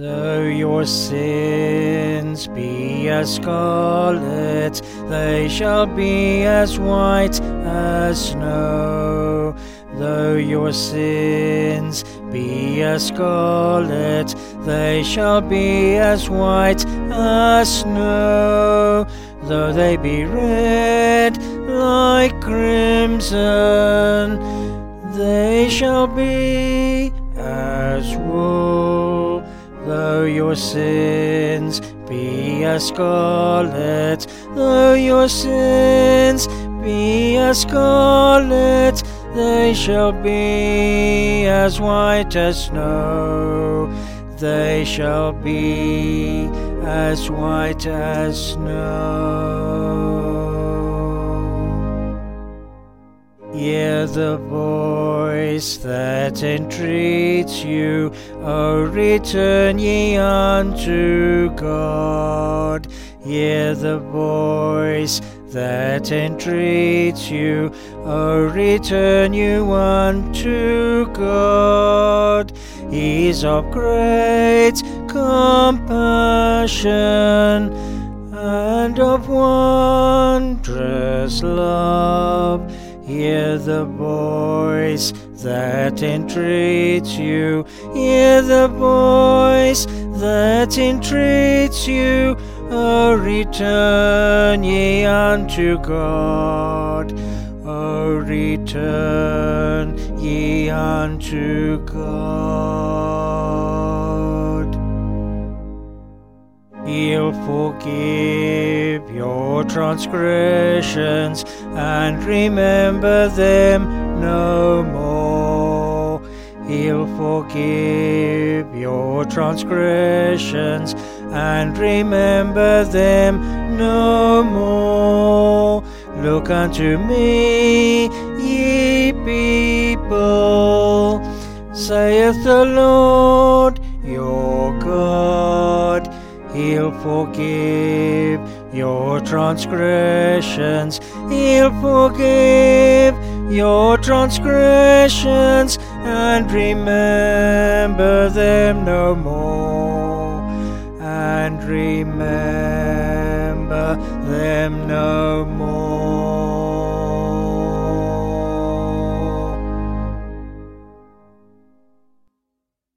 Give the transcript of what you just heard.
Though your sins be as scarlet, they shall be as white as snow. Though your sins be as scarlet, they shall be as white as snow. Though they be red like crimson, they shall be as wool. Though your sins be as scarlet, though your sins be as scarlet, they shall be as white as snow. They shall be as white as snow. Hear the voice that entreats you, O return ye unto God. Hear the voice that entreats you, O return you unto God. He is of great compassion and of wondrous love. Hear the voice that entreats you. Hear the voice that entreats you. O return ye unto God. O return ye unto God. He'll forgive your transgressions and remember them no more. He'll forgive your transgressions and remember them no more. Look unto me, ye people, saith the Lord your God. He'll forgive your transgressions. He'll forgive your transgressions and remember them no more. And remember them no more.